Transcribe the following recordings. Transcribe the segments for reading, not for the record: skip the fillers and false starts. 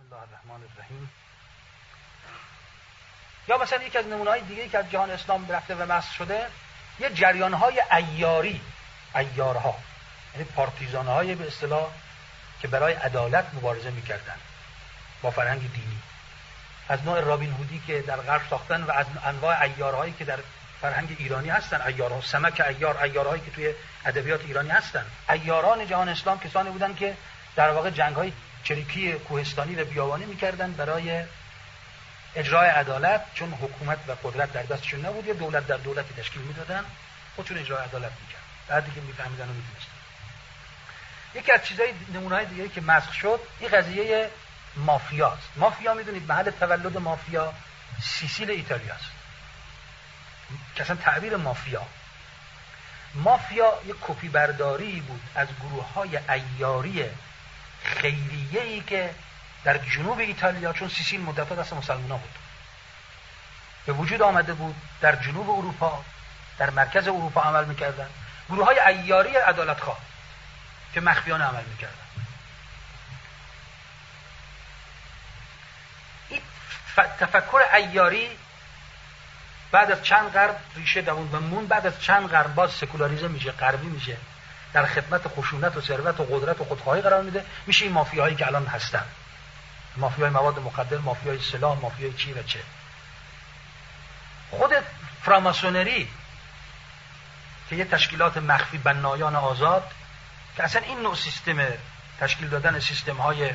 الله الرحمن الرحیم. یا مثلا یکی از نمونه‌های دیگه که از جهان اسلام رفته و مسخ شده، یه جریان‌های عیارها، یعنی پارتیزان‌های به اصطلاح که برای عدالت مبارزه می‌کردن با فرهنگ دینی، از نوع رابین هودی که در غرب ساختن و از انواع عیارهایی که در فرهنگ ایرانی هستن، عیارها، سمک عیارهایی که توی ادبیات ایرانی هستن. عیاران جهان اسلام کسانی بودن که در واقع جنگ‌های چریکی کوهستانی و بیابانی می‌کردن برای اجرای عدالت، چون حکومت و قدرت در دستشون نبود، یه دولت در دولتی تشکیل میدادن، خودشون اجرای عدالت میکردن، بعدی که میفهمیدن و میدونستن. یکی از چیزای نمونه‌های دیگه که مسخ شد این قضیه مافیاست. مافیا میدونید محل تولد مافیا سیسیل ایتالیاست، که اصلا تعبیر مافیا یک کپی برداری بود از گروه‌های عیاری خیریه‌ای که در جنوب ایتالیا، چون سیسیل مدت‌ها دست مسلمان‌ها بود، به وجود آمده بود، در جنوب اروپا، در مرکز اروپا عمل می‌کردن گروه‌های عیاری عدالت‌خواه که مخفیانه عمل می‌کردن. این تفکر عیاری بعد از چند قرن ریشه دووند و مون، بعد از چند قرن باز سکولاریسم میشه، غربی میشه، در خدمت خشونت و ثروت و قدرت و خودخواهی قرار میده، میشه این مافیاهایی که الان هستن، مافیای مواد مخدر، مافیای سلاح، مافیای چی و چه. خود فراماسونری که یه تشکیلات مخفی بنایان آزاد، که اصلا این نوع سیستم تشکیل دادن سیستم‌های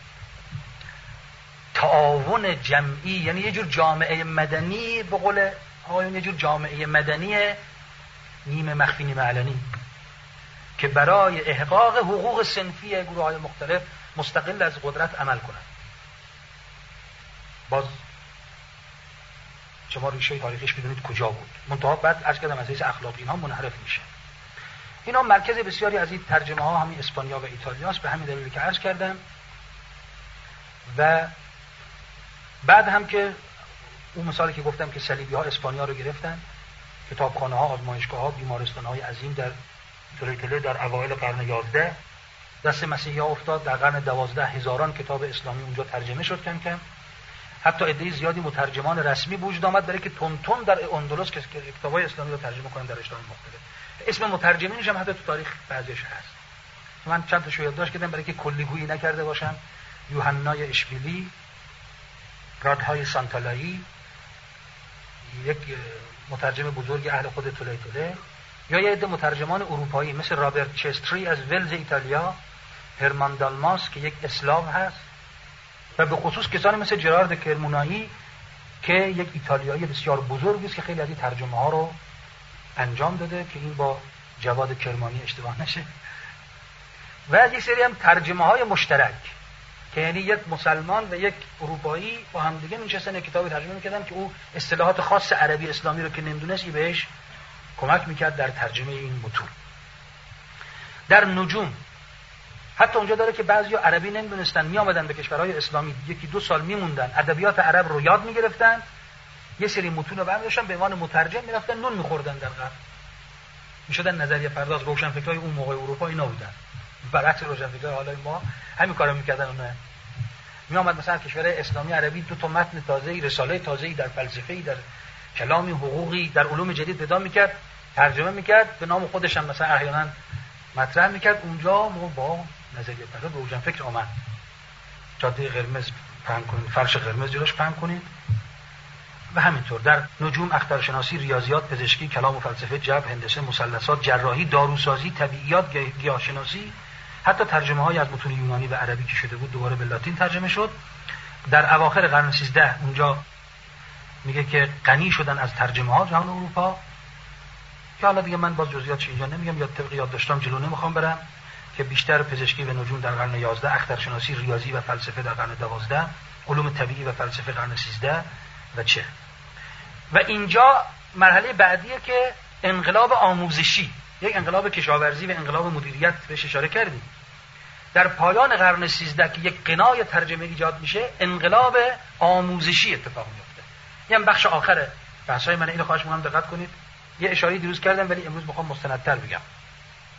تعاون جمعی، یعنی یه جور جامعه مدنی، به قول آقایون یه جور جامعه مدنی نیمه مخفی نیمه علنی، که برای احقاق حقوق صنفی گروه‌های مختلف مستقل از قدرت عمل کنند. باز شما ریشه تاریخیش بدونید کجا بود، منتها بعد از کدام از اخلاقی اینها منحرف میشه. اینا مرکز بسیاری از این ترجمه ها همین اسپانیا و ایتالیاست، به همین دلیلی که عرض کردم. و بعد هم که اون مثالی که گفتم که صلیبی ها اسپانیا رو گرفتن، کتابخانه ها، آزمایشگاه ها، بیمارستان های عظیم در تولیتوله در اوایل قرن 11 دست مسیحی ها افتاد. در قرن 12 هزاران کتاب اسلامی اونجا ترجمه شد کم کم. حتی عده زیادی مترجمان رسمی وجود آمد برای که تون در اندلس که کتابای اسلامی رو ترجمه کنن در اشتهای مختلف. اسم مترجمینش هم حتی تو تاریخ بعضیش هست. من چند تاشو یادداشت کردم برای که کلیگویی نکرده باشم. یوحنای اشبیلی، رادهای سانتالایی، یک مترجم بزرگ اهل خود تولیتوله، یا یه عده مترجمان اروپایی مثل رابرت چستری از ولز ایتالیا، هرمان دالماس که یک اسلاو هست، و به خصوص کسانی مثل جرارد کرمونایی که یک ایتالیایی بسیار بزرگی است که خیلی از این ترجمه ها رو انجام داده، که این با جواد کرمانی اشتباه نشه. و یک سری هم ترجمه های مشترک که یعنی یک مسلمان و یک اروپایی با هم دیگه نشستن یک کتابی ترجمه می‌کردن که او اصطلاحات خاص عربی اسلامی رو که نمی‌دونست بهش کمک می‌کرد در ترجمه این متون. در نجوم حتی اونجا داره که بعضیا عربی نمی‌دونستن، میآمدن به کشورهای اسلامی، یکی دو سال میموندن، ادبیات عرب رو یاد می‌گرفتن، یه سری متون رو برمی‌داشتن به عنوان مترجم می‌رفتن نون می‌خوردن در غرب، می‌شدن نظریه پرداز. روشنفکرای اون موقع اروپا اینا بودن، برعکس روشنفکرای حالای ما همین کارو می‌کردن. اونها میآمد مثلا کشور اسلامی عربی دو تا متن تازه‌ای، رساله تازه‌ای در فلسفه‌ای، در کلامی حقوقی، در علوم جدید پیدا می‌کرد، ترجمه می‌کرد، به نام خودش هم مثلا احیانا مطرح می‌کرد. اونجا ما با نظریه پرداز روشنفکر آمد، جاده قرمز پهن کنید، فرش قرمز جلوش پهن کنید. و همینطور در نجوم اخترشناسی، ریاضیات، پزشکی، کلام و فلسفه، جبر، هندسه، مثلثات، جراحی، داروسازی، طبیعیات، گیاهشناسی، حتی ترجمه های از متون یونانی و عربی که شده بود دوباره به لاتین ترجمه شد. در اواخر قرن 13 اونجا میگه که غنی شدن از ترجمه ها جهان اروپا، که حالا دیگه من باز جزئیاتش اینجا نمیگم، یا طبق یادداشتام جلو نمیخوام برم، که بیشتر پزشکی و نجوم در قرن 11، اخترشناسی، ریاضی و فلسفه در قرن 12، علوم طبیعی و فلسفه قرن 13 و چه. و اینجا مرحله بعدیه که انقلاب آموزشی، یک انقلاب کشاورزی و انقلاب مدیریت بهش اشاره کردیم. در پایان قرن 13 که یک قنای ترجمه ایجاد میشه، انقلاب آموزشی اتفاق میفته. این بخش آخر بحثای من، اینو خواهش می‌کنم دقت کنید. یه اشاره دیروز کردم ولی امروز میخوام مستندتر بگم.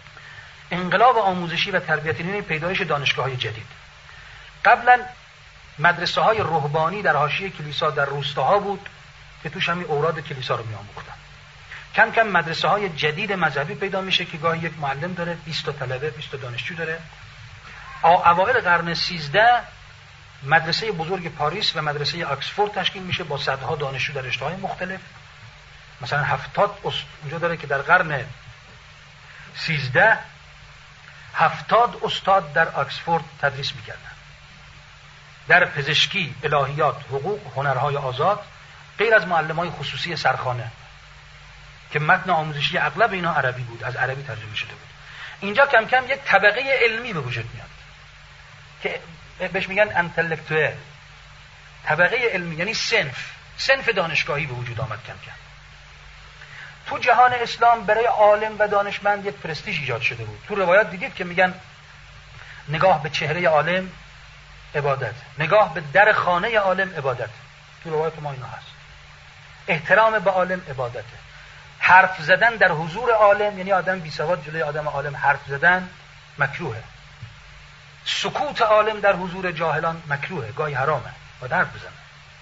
انقلاب آموزشی و تربیتی، یعنی پیدایش دانشگاه‌های جدید. قبلا مدرسه های رهبانی در حاشیه کلیسا در روستاها بود که توش همین اوراد کلیسا رو می‌آموختن. کم کم مدرسه های جدید مذهبی پیدا میشه که گاهی یک معلم داره، 20 تا طلبه، 20 تا دانشجو داره. اوایل قرن 13 مدرسه بزرگ پاریس و مدرسه آکسفورد تشکیل میشه با صدها دانشجو در رشته‌های مختلف. مثلا 70 اونجا داره که در قرن 13 70 استاد در آکسفورد تدریس میکردن، در پزشکی، الهیات، حقوق، هنرهای آزاد، غیر از معلمای خصوصی سرخانه که متن آموزشی اغلب اینا عربی بود، از عربی ترجمه شده بود. اینجا کم کم یک طبقه علمی به وجود میاد که بهش میگن انتلکتوئل. طبقه علمی یعنی صنف دانشگاهی به وجود آمد کم کم. تو جهان اسلام برای عالم و دانشمند یک پرستیژ ایجاد شده بود. تو روایات دیدید که میگن نگاه به چهره عالم عبادت، نگاه به در خانه عالم عبادت. تو روایات ما اینا هست. احترام به عالم عبادته. حرف زدن در حضور عالم، یعنی آدم بی سواد جلوی آدم عالم حرف زدن مکروهه. سکوت عالم در حضور جاهلان مکروهه، گاهی حرامه، باید حرف بزنه.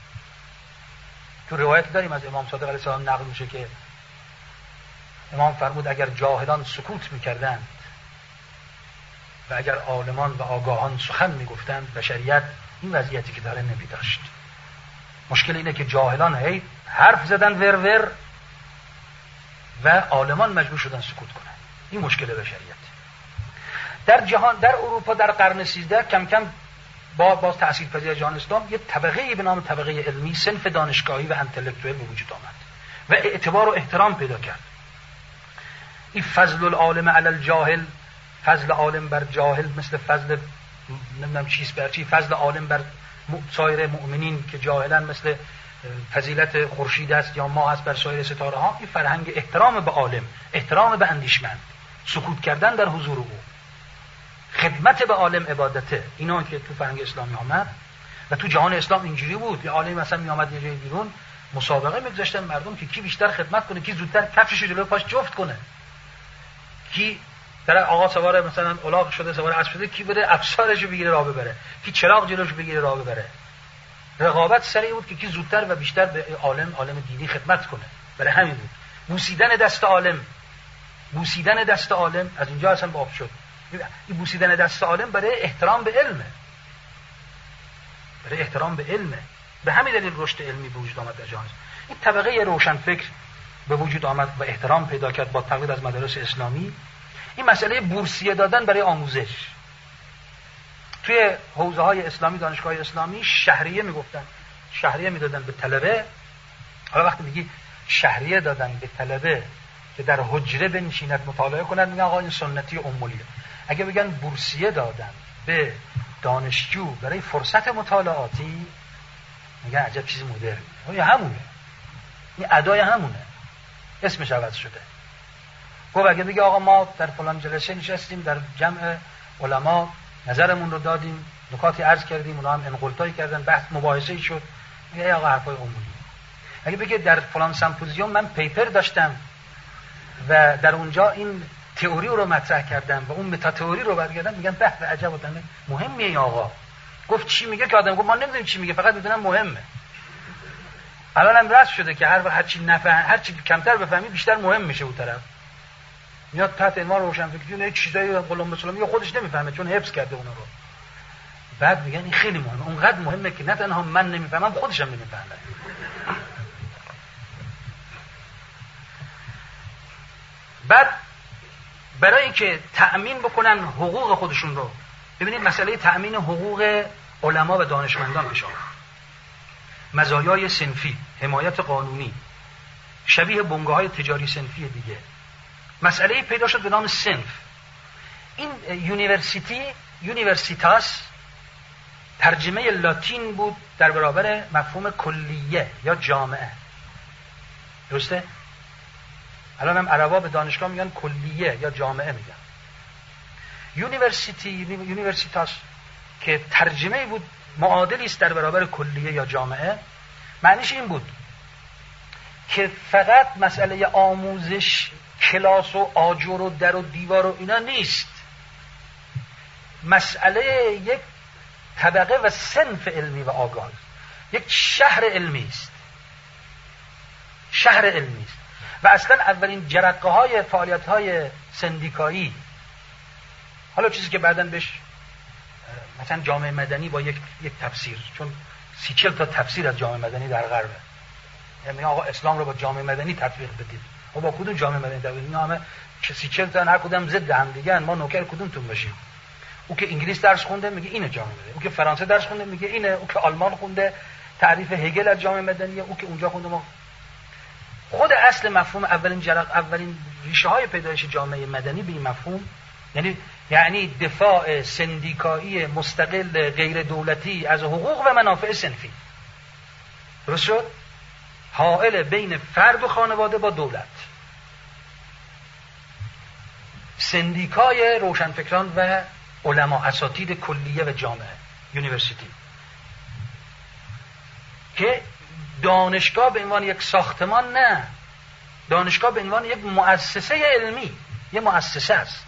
تو روایت داریم از امام صادق علیه السلام نقل میشه که امام فرمود اگر جاهلان سکوت میکردند و اگر عالمان و آگاهان سخن میگفتند بشریت این وضعیتی که داره نمیداشت. مشکل اینه که جاهلان هی حرف زدن ور و عالمان مجبور شدن سکوت کنن. این مشکل بشریت. در جهان، در اروپا در قرن 13 کم کم باز تأثیرپذیر جهان اسلام یک طبقه‌ای به نام طبقه علمی، صنف دانشگاهی و انتلکتوئل به وجود آمد و اعتبار و احترام پیدا کرد. این فضل العالم علی الجاهل، فضل عالم بر جاهل مثل فضل نمیدونم چیز بر چی، فضل عالم بر سایر مؤمنین که جاهلن مثل فضیلت خورشید است یا ماه است بر سایر ستاره ها. این فرهنگ احترام به عالم، احترام به اندیشمند، سکوت کردن در حضور او، خدمت به عالم عبادته، اینا که تو فرهنگ اسلامی آمد و تو جهان اسلام اینجوری بود. یه عالم مثلا می اومد یه جای بیرون مسابقه میگذاشتن مردم که کی بیشتر خدمت کنه، کی زودتر کفشش جلوی پاش جفت کنه، کی در آقا سوار مثلا الاغ شده سوار اسب شده کی بره افسارش رو بگیره راه ببره، کی چراغ جلوش بگیره راه ببره. رقابت سر این بود که کی زودتر و بیشتر به عالم دینی خدمت کنه. برای همین بود بوسیدن دست عالم، بوسیدن دست عالم از اینجا اصلا باب شد. این بوسیدن دست عالم برای احترام به علمه، برای احترام به علمه. به همین دلیل رشد علمی به وجود آمد در جهان. این طبقه روشنفکر به وجود آمد و احترام پیدا کرد با تقلید از مدارس اسلامی. این مسئله بورسیه دادن برای آموزش توی حوزه های اسلامی، دانشگاه اسلامی شهریه میگفتن، شهریه میدادن به طلبه. حالا وقتی میگی شهریه دادن به طلبه که در حجره بنشیند مطالعه کنند، میگن آقا این سنتی امولیه. اگه بگن بورسیه دادن به دانشجو برای فرصت مطالعاتی، میگن عجب چیز مدرن. این همونه، این ادای همونه، اسمش عوض شده. گفت اگه بگه آقا ما در فلان جلسه نشستیم، در جمع علما نظرمون رو دادیم، نکاتی عرض کردیم، اونا هم انقلتایی کردن، بحث مباحثه‌ای شد، میگه آقا حرفای عمومی. اگه بگه در فلان سمپوزیوم من پیپر داشتم و در اونجا این تئوری رو مطرح کردم و اون متا تئوری رو برگردم، میگن به عجب آدم مهمیه این آقا. گفت چی میگه که آدم گفت ما نمیدونیم چی میگه، فقط میدونم مهمه. الان هم رسم شده که هر چی نفهم، هر چی کمتر بفهمی بیشتر مهم میشه اون طرف. میاد تحت عنوان روشنفکری یک چیزایی قلم بسلم یا خودش نمیفهمه چون حفظ کرده اونا رو. بعد میگن این خیلی مهمه، اونقدر مهمه که نه تنها من نمیفهمم، خودش هم نمیفهمه. بعد برای اینکه تأمین بکنن حقوق خودشون رو، ببینید مسئله تأمین حقوق علما و دانشمندان بشه، مزایای صنفی، حمایت قانونی، شبیه بنگاه‌های تجاری صنفی دیگه. مسئله پیدا شد به نام صنف. این یونیورسیتاس ترجمه لاتین بود در برابر مفهوم کلیه یا جامعه. درسته؟ الان هم عربا به دانشگاه میگن کلیه یا جامعه میگن. یونیورسیتاس که ترجمه بود معادلی است در برابر کلیه یا جامعه، معنیش این بود که فقط مسئله آموزش، کلاس و آجر و در و دیوار و اینا نیست. مسئله یک طبقه و صنف علمی و آگاه، یک شهر علمی است، شهر علمی است. و اصلا اولین جرقه های فعالیت های سندیکایی، حالا چیزی که بعداً بهش مثلا جامعه مدنی با یک تفسیر، چون 30-40 تا تفسیر از جامعه مدنی در غربه، یعنی آقا اسلام رو با جامعه مدنی تطبیق بدید. و با کدوم جامعه مدنی تطبیق؟ اینا همه 30-40 تا هر کدوم ضد هم دیگه، ما نوکر کدومتون باشیم؟ او که انگلیس درس خونده میگه اینه جامعه مدنی، او که فرانسه درس خونده میگه اینه، او که آلمان خونده تعریف هگل از جامعه مدنیه، او که اونجا خونده. ما خود اصل مفهوم اولین ریشه های پیدایش جامعه مدنی به این مفهوم، یعنی دفاع سندیکایی مستقل غیر دولتی از حقوق و منافع صنفی. درست شد؟ حائل بین فرد و خانواده با دولت. سندیکای روشنفکران و علما، اساتید کلیه و جامعه، یونیورسیتی، که دانشگاه به عنوان یک ساختمان نه، دانشگاه به عنوان یک مؤسسه علمی، یک مؤسسه است،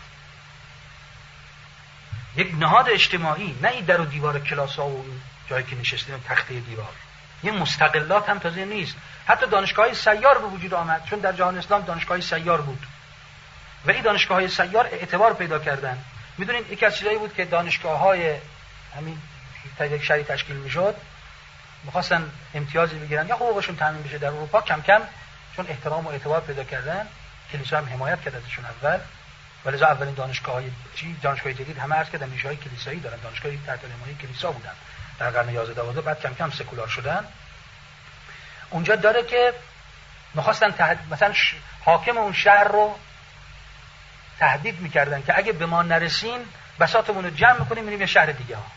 یک نهاد اجتماعی، نه این در و دیوار کلاس ها و جایی که نشستیم تخته دیوار. این مستقلات هم تازه نیست. حتی دانشگاه‌های سیار به وجود آمد، چون در جهان اسلام دانشگاه‌های سیار بود و این دانشگاه‌های سیار اعتبار پیدا کردن. میدونید یکی از چیزایی بود که دانشگاه‌های همین یک شهری تشکیل میشد، می‌خواستن امتیازی بگیرن یا حقوقشون تامین بشه در اروپا، کم کم چون احترام و اعتبار پیدا کردن، کلیسا هم حمایت کرد ازشون اول، ولذا اولین دانشگاه جدید همه عرض کردن ریشه‌های کلیسایی دارن، دانشگاهی تحت حمایت کلیسا بودن در قرن 11 بعد کم کم سکولار شدن. اونجا داره که می‌خواستن مثلا حاکم اون شهر رو تهدید می‌کردن که اگه به ما نرسین بساطمون رو جمع می‌کنیم میریم یه شهر دیگه ها.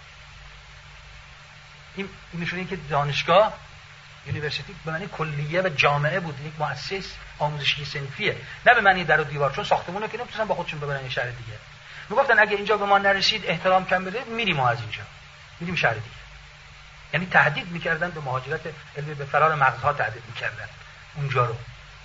این نشونه که دانشگاه، یونیورسیتی به معنی کلیه و جامعه بود، یک مؤسسه آموزشی صنفیه، نه به معنی در و دیوار، چون ساختمونه که نمی‌تونن با خودشون ببرن یه شهر دیگه. میگفتن اگه اینجا به ما نرسید، احترام کم بده، میریم ما از اینجا، میریم شهر دیگه. یعنی تهدید می‌کردن به مهاجرت علمی، به فرار مغزها تهدید می‌کردن اونجا رو.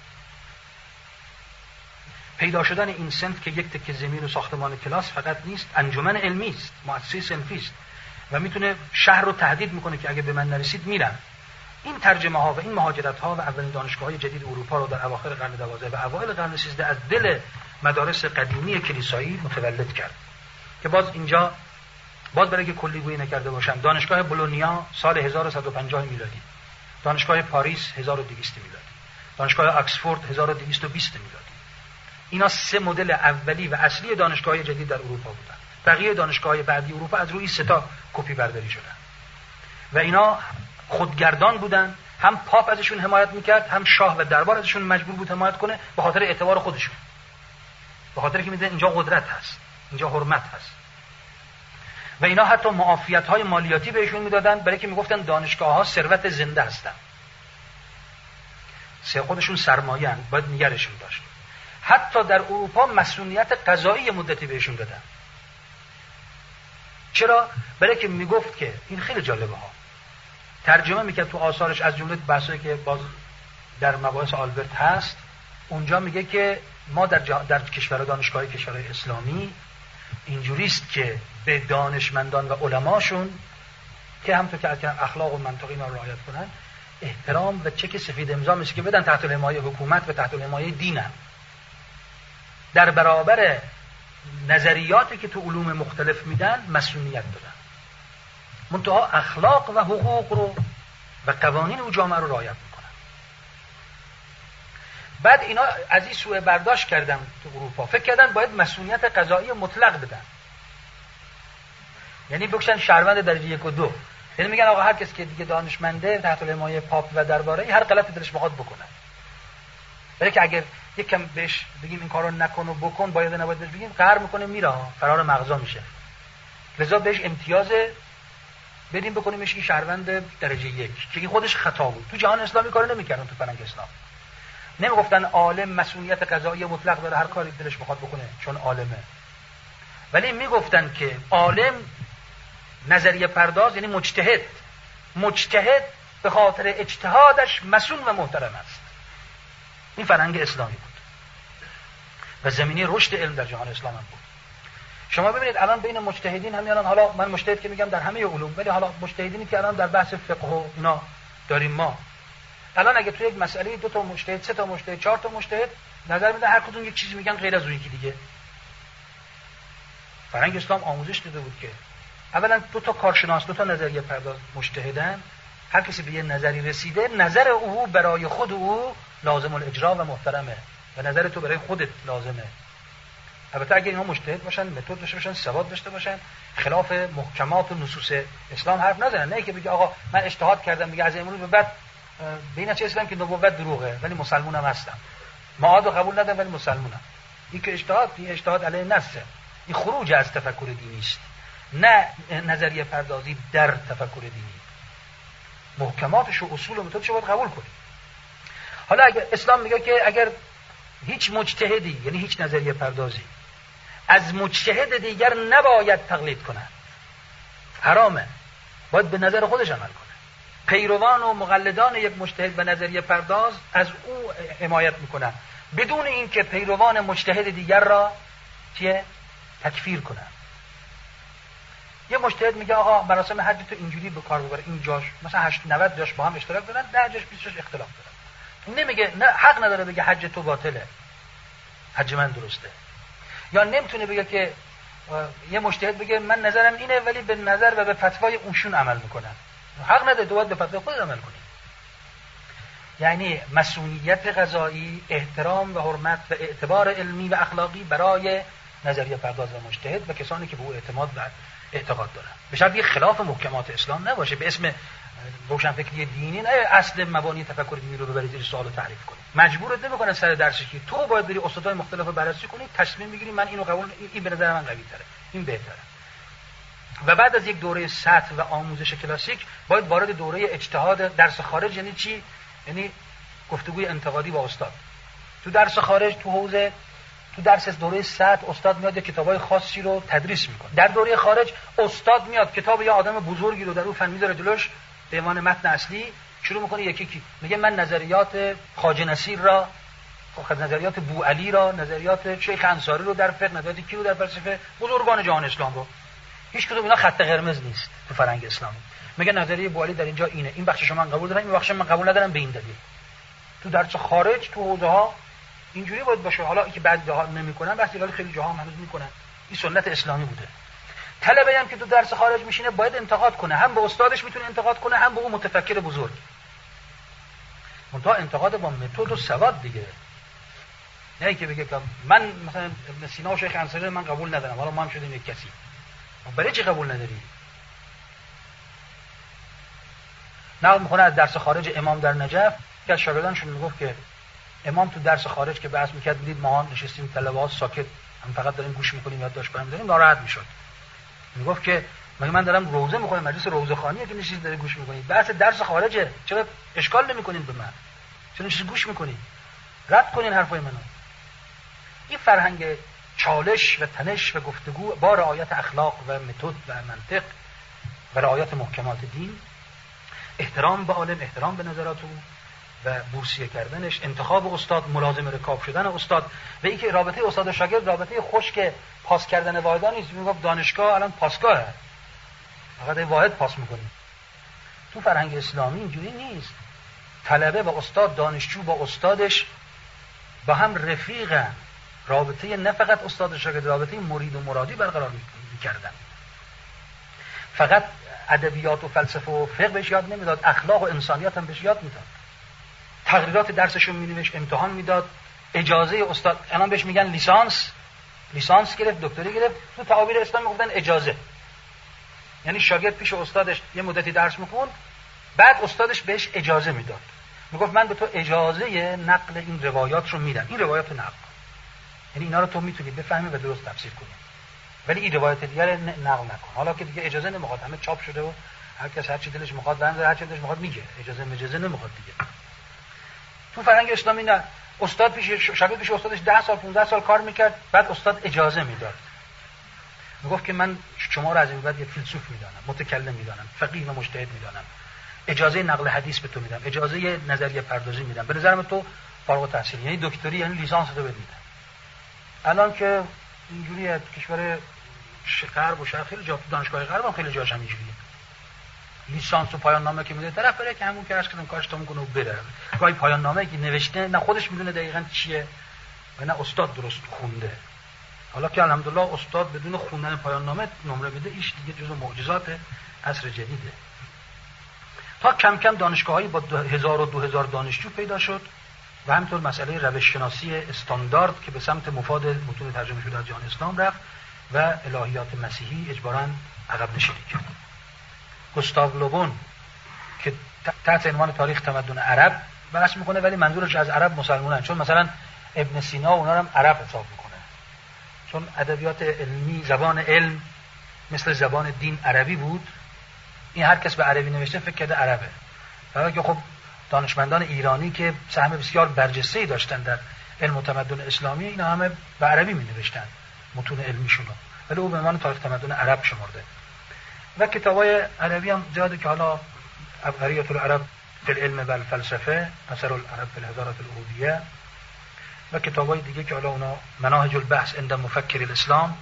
پیدا شدن این صنف که یک تکه زمین و ساختمان کلاس فقط نیست، انجمن علمی است، مؤسسه صنفی است و میتونه شهر رو تهدید میکنه که اگه به من نرسید میرم. این ترجمه ها و این مهاجرت ها و اولین دانشگاه‌های جدید اروپا رو در اواخر قرن 12 و اوایل قرن 13 از دل مدارس قدیمی کلیسایی متولد کرد. که باز برای که کلی‌گویی نکرده باشم، دانشگاه بولونیا سال 1150 میلادی، دانشگاه پاریس 1200 میلادی، دانشگاه آکسفورد 1220 میلادی. اینا سه مدل اولی و اصلی دانشگاه‌های جدید در اروپا بودن. بقیه دانشگاه‌های بعدی اروپا از روی سه تا کپی برداری شدن و اینا خودگردان بودن، هم پاپ ازشون حمایت میکرد، هم شاه و دربار ازشون مجبور بود حمایت کنه به خاطر اعتبار خودشون، به خاطر که میدونن اینجا قدرت هست، اینجا حرمت هست. و اینا حتی معافیت‌های مالیاتی بهشون میدادن، برای که میگفتن دانشگاه‌ها ثروت زنده هستن، خودشون سرمایه‌اند، باید نگرشون داشت. حتی در اروپا مسئولیت قضایی مدتی بهشون دادن. چرا؟ برای که میگفت که این خیلی جالبه ها، ترجمه میکرد تو آثارش، از جمله بحثایی که باز در مباحث آلبرت هست، اونجا میگه که ما در کشور دانشگاهی کشورهای اسلامی اینجوریست که به دانشمندان و علماشون که همونطور که اخلاق و منطق اینا رو رعایت کنن احترام و چک سفید امضا میشه که بدن تحت حمایه حکومت و تحت حمایه دینن، در برابر نظریاتی که تو علوم مختلف میدن مسئولیت دارن، منتها اخلاق و حقوق رو و قوانین و جامعه رو رعایت میکنن. بعد اینا از این سوء برداشت کردن تو اروپا، فکر کردن باید مسئولیت قضایی مطلق بدن، یعنی بکشن شهروند درجه 1 و 2، یعنی میگن آقا هر کسی که دیگه دانشمنده تحت حمایه پاپ و درباره هر غلطی دلش بخواد بکنه، برای که اگر یکم بهش بگیم این کارو نکن و بکن، باید نباید بهش بگیم، قهر میکنه میره، فرار مغزا میشه. لذا بهش امتیاز بدیم بکنیمش این شهروند درجه 1 که این خودش خطا بود. تو جهان اسلامی کارو نمیکردن، تو فرهنگ اسلام نمیگفتن عالم مسئولیت قضایی مطلق داره، هر کاری دلش بخواد بکنه چون عالمه، ولی میگفتن که عالم نظریه پرداز یعنی مجتهد به خاطر اجتهادش مسئول و محترم است. این فرهنگ اسلامی بود و زمینه رشد علم در جهان اسلام هم بود. شما ببینید الان بین مجتهدین همین الان، حالا من مجتهد که میگم در همه علوم، ولی حالا مجتهدینی که الان در بحث فقه و اینا داریم ما، الان اگه تو یک مسئله 2 تا مجتهد، 3 تا مجتهد، 4 تا مجتهد نظر میدن، هر کدوم یک چیزی میگن غیر از اون یکی دیگه. فرهنگ اسلام آموزش داده بود که اولا 2 تا کارشناس، 2 تا نظریه پرداز مجتهدن، هر کسی به یه نظری رسیده، نظر او برای خود او لازم الاجرا و محترمه و نظر تو برای خودت لازمه. البته اگه اینها مجتهد باشن، متد داشته باشن، سواد داشته باشن، خلاف محکمات و نصوص اسلام حرف نزنن. نه که بگه آقا من اجتهاد کردم، میگه از امروز به بعد ببین چه اسلام که نبوت دروغه ولی مسلمونم هستم، معاد قبول ندارم ولی مسلمونم. این که اجتهاد علیه نصه، این خروج از تفکر دینی است، نه نظریه پردازی در تفکر دینی. محکماتش و اصول و متدش رو باید قبول کنید. حالا اگر اسلام میگه که اگر هیچ مجتهدی، یعنی هیچ نظریه پردازی، از مجتهد دیگر نباید تقلید کنه، حرامه، باید به نظر خودش عمل کنه. پیروان و مقلدان یک مجتهد و نظریه پرداز از او حمایت میکنن بدون اینکه پیروان مجتهد دیگر را تکفیر کنن. یه مجتهد میگه آقا مراسم حج تو اینجوری به کار ببر، این جاش مثلا 80-90 جاش با هم اشتراک دارن، 10 جاش 20 جاش اختلاف دارن. نمیگه، نه حق نداره بگه حج تو باطله، حج من درسته. یا نمیتونه بگه که یه مجتهد بگه من نظرم اینه ولی به نظر و به فتوای اونشون عمل میکنن. حق نداره، تو باید به فتوای خود عمل کنی. یعنی مسئولیت قضایی، احترام و حرمت و اعتبار علمی و اخلاقی برای نظریه پرداز و مجتهد و کسانی که به او اعتماد و اعتقاد دارن، به شرطی خلاف محکمات اسلام نباشه، به اسم روشنفکری دینی نه اصل مبانی تفکر دینی رو ببرید زیر سوال و تعریف کنید. مجبورت نمیکنن سر درسی که تو باید بری استادای مختلف رو بررسی کنی، تصمیم بگیری من اینو قبول، این به نظر من قوی تره، این بهتره. و بعد از یک دوره سطح و آموزش کلاسیک باید وارد دوره اجتهاد درس خارج. یعنی چی؟ یعنی گفتگوی انتقادی با استاد. تو درس خارج، تو حوزه، تو درس دوره سطح استاد میاد کتابای خاصی رو تدریس میکنه. در دوره خارج استاد میاد کتاب یه آدم بزرگی رو در اون فن میذاره جلوش به عنوان متن اصلی، شروع میکنه یکی میگه من نظریات خواجه نصیر را، نظریات بوعلی را، نظریات شیخ انصاری رو در فقه، نظریات کی رو در فلسفه، بزرگان جهان اسلام رو. هیچ کدوم اینا خط قرمز نیست تو فرهنگ اسلامی. میگه نظریه بوعلی در اینجا اینه، این بخشش من قبول دارم، این بخشش من قبول ندارم به این دلیل. تو درس خارج تو حوزه ها اینجوری باید باشه. حالا اینکه بعضی جاها نمیکنن، بعضی خیلی جاها هنوز میکنن. این سنت اسلامی بوده. طلبه هم که تو درس خارج میشینه باید انتقاد کنه، هم به استادش میتونه انتقاد کنه، هم به اون متفکر بزرگ. منتها انتقاد با متد و سواد دیگه. نه که بگه که من مثلا ابن سینا و شیخ انصاری من قبول ندارم، حالا ما هم شدیم یک کسی. برای چی قبول نداری؟ نقل میکنه از درس خارج امام در نجف که از شاگردانشون میگفت که امام تو درس خارج که بحث میکرد، میدید ما نشستیم طلبه‌ها ساکت، هم فقط داریم گوش میکنیم، یادداشت کنیم داریم، ناراحت میشد. میگفت که مگه من دارم روزه میخونم، مجلس روزه خوانیه که نشید داره گوش میکنید؟ بحث درس خارجه، چرا اشکال نمیکنید به من؟ چرا نشید گوش میکنید؟ رد کنین حرفای منو. این فرهنگ چالش و تنش و گفتگو با رعایت اخلاق و متد و منطق و رعایت محکمات دین، احترام به عالم، احترام به نظرات او و بورسیه کردنش، انتخاب استاد، ملازم رکاب شدن استاد، و اینکه رابطه استاد و شاگرد رابطه خشک پاس کردن واحدها نیست. میگفت دانشگاه الان پاسگاهه، فقط واحد پاس میکنیم. تو فرهنگ اسلامی اینجوری نیست. طلبه و استاد، دانشجو با استادش با هم رفیقن، رابطه نه فقط استاد و شاگرد، رابطه مرید و مرادی برقرار میکردن. فقط ادبیات و فلسفه و فقه بهش یاد نمیداد، اخلاق و انسانیت هم بهش یاد میداد. تقریرات درسشو مینوشت، امتحان میداد. اجازه استاد، الان بهش میگن لیسانس گرفت، دکتری گرفت. تو تعابیر اسلام میگفتن اجازه. یعنی شاگرد پیش استادش یه مدتی درس میخوند، بعد استادش بهش اجازه میداد، میگفت من به تو اجازه نقل این روایات رو میدم، این روایات رو نقل کن. یعنی اینا رو تو میتونی بفهمی و درست تفسیر کنی، ولی این روایت دیگر نقل نکن. حالا که دیگه اجازه نمیخواد، همه چاپ شده و هر کس هر چی دلش میخواد بنظر، هر چی دلش میخواد میگه، اجازه نمیخواد دیگه. تو فرهنگ اسلامی نه، استاد پیش شاگرد پیش استادش 10 سال 15 سال کار میکرد، بعد استاد اجازه میداد، میگفت که من شما رو از این بعد یه فیلسوف میدانم، متکلم میدانم، فقیه و مجتهد میدانم، اجازه نقل حدیث به تو میدم، اجازه نظریه پردازی میدم، به نظرم تو فارغ التحصیل، یعنی دکتری، یعنی لیسانس تو بدید. الان که اینجوری کشور غرب و شرق خیلی جا، دانشگاه غرب هم خیلی جاش همینجوریه. لیسانس و پایان نامه که میده طرف بره که همون که عرض کردم کارش تموم کنه و بره. گاهی پایان نامه که نوشته نه خودش میدونه دقیقاً چیه و نه استاد درست خونده. حالا که الحمدلله استاد بدون خوندن پایان نامه نمره میده، ایش دیگه جزو معجزات عصر جدیده. تا کم کم دانشگاهایی با 1000 و 2000 دانشجو پیدا شد و همینطور مسئله روش شناسی استاندارد که به سمت مفاد متون ترجمه شده از جهان اسلام رفت و الهیات مسیحی اجباراً عقب نشینی کرد. گوستاو لوبون که تحت عنوان تاریخ تمدن عرب بحث میکنه، ولی منظورش از عرب مسلمانان، چون مثلا ابن سینا اونا رو هم عرب حساب میکنه، چون ادبیات علمی، زبان علم مثل زبان دین عربی بود. این هر کس به عربی نوشته فکر کرده عربه. برای که خب دانشمندان ایرانی که سهم بسیار برجسته‌ای داشتن در علم و تمدن اسلامی، اینا همه به عربی می‌نوشتن متون علمیشون رو، ولی او به عنوان تاریخ تمدن عرب شمرده. و کتابای عربی هم زیاده که حالا عبقریت العرب فی العلم و الفلسفه، اثر العرب فی الحضاره العبودیه، و کتابای دیگه که حالا اونا مناهج البحث عند مفکر الاسلام،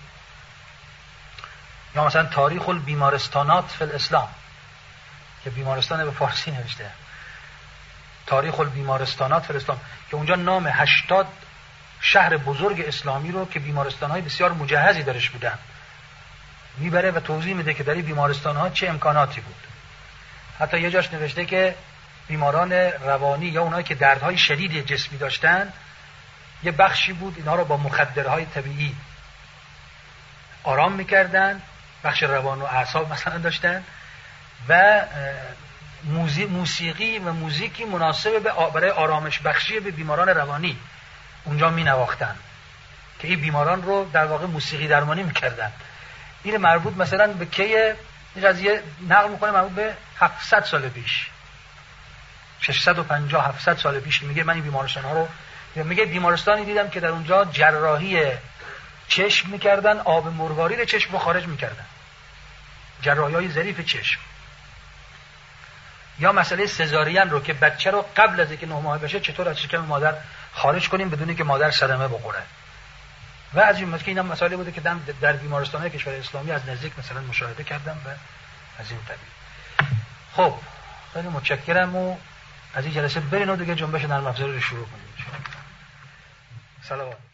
یا مثلا تاریخ البیمارستانات فی الاسلام که بیمارستان به فارسی نوشته، تاریخ البیمارستانات فی الاسلام، که اونجا نام 80 شهر بزرگ اسلامی رو که بیمارستان‌های بسیار مجهزی درش بودن میبره و توضیح میده که در این بیمارستان‌ها چه امکاناتی بود. حتی یه جاش نوشته که بیماران روانی یا اونایی که دردهای شدید جسمی داشتن، یه بخشی بود اینا رو با مخدرهای طبیعی آرام میکردن، بخش روان و اعصاب مثلا داشتن، و موسیقی و موزیکی مناسب برای آرامش بخشی به بیماران روانی اونجا می نواختن که این بیماران رو در واقع موسیقی درمانی میکردن. این مربوط مثلا به که قضیه نقل میکنه، مربوط به 700 سال پیش، 650 700 سال پیش. میگه من این بیمارستان ها رو، میگه بیمارستانی دیدم که در اونجا جراحی چشم میکردن، آب مروارید چشم رو خارج میکردن، جراحی های ظریف چشم. یا مسئله سزارین رو که بچه رو قبل از اینکه 9 ماه بشه چطور از شکم مادر خارج کنیم بدون اینکه مادر صدمه بخوره. و از این مثلا اینا مسائلی بوده که در بیمارستان‌های کشور اسلامی از نزدیک مثلا مشاهده کردم و از این قبیل. خب خیلی متشکرم و از این جلسه برین و دیگه جنبش نرم افزاری رو شروع کنیم. سلام.